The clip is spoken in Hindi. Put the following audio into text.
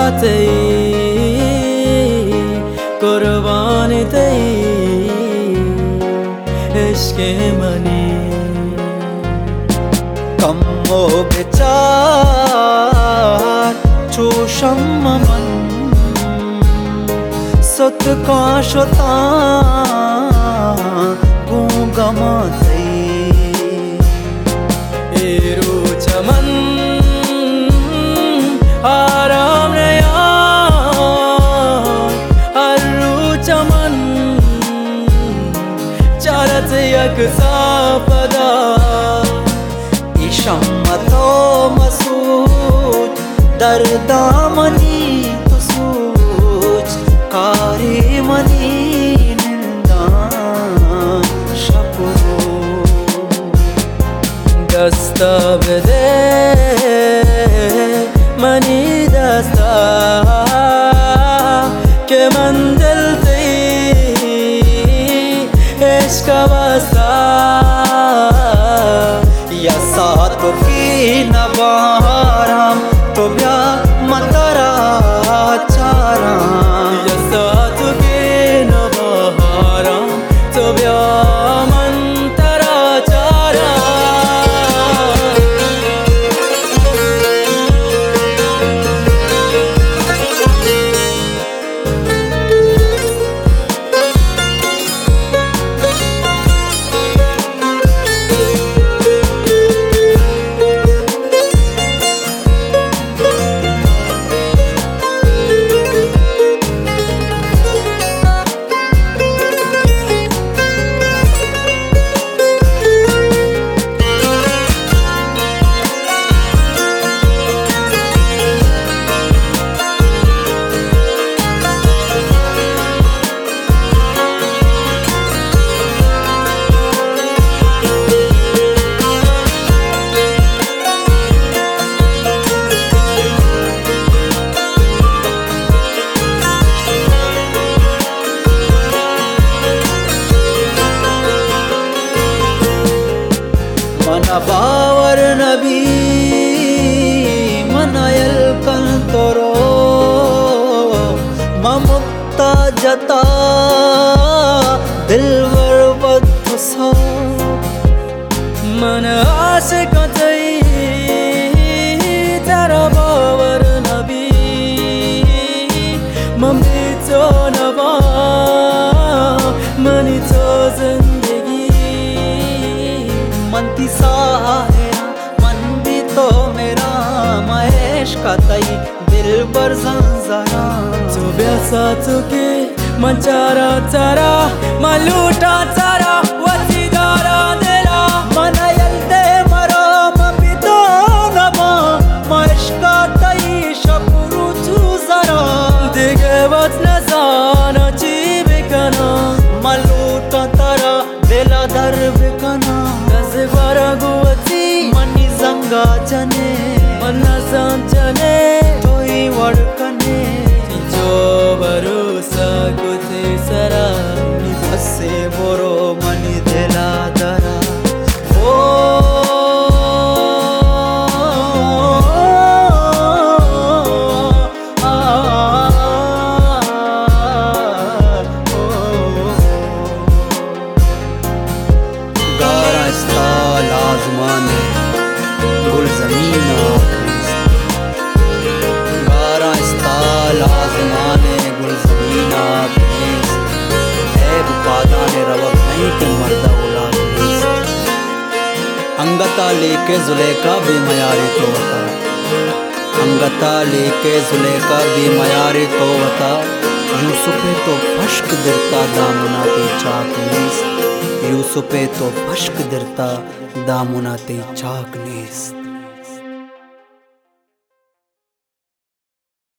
कुर्बान तेई इश्क़ मनी कम्मो बेचार चोशम मन सत का शता गूंगमाते एरू चमन आराम नया हरु चमन चारत यक सापदा इशम्मतो मसूद दर्दामनी तुसूज कारी मनी निंदान शकुरो दस्ता बदे मनी दस्ता के मंदिल थी इश्क़ वास्ता या साथ की नवाराम तो ब्या मतरा चारा या साथ की नवाराम तो ब्या मंतरा चारा बावर नबी मनायल कंतरो ममुक्ता जता दिलवर बदसा मन आशिक तई तेरा बावर नबी मम्मी तो नवा मनी तो जिंदगी मनती साहेरा मन भी तो मेरा महेश का तई दिल पर जंजरा तो ब्यासा चुके मन चारा चारा मन लूटा चारा वसीदारा देरा मन यलते मरा मन भी तो नमा महेश का तई शकुरु तू जरा दिगे वच नजाना चीब कना मन लूटा तारा दिला दर्ब कना बरगुवती मनी जंगा जने मना जने तोई वड़कने जो भरोसा कुते सरा बसे बोरो मनी दिला दरा ओ अंगता लेके जुलेखा बेमयारी तो वता अंगता लेके जुलेखा बेमयारी तो वता यूसुफे तो फश्क दिरता दामुनाते चाकनीस यूसुफे तो फश्क दिरता दामुनाते चाकनीस।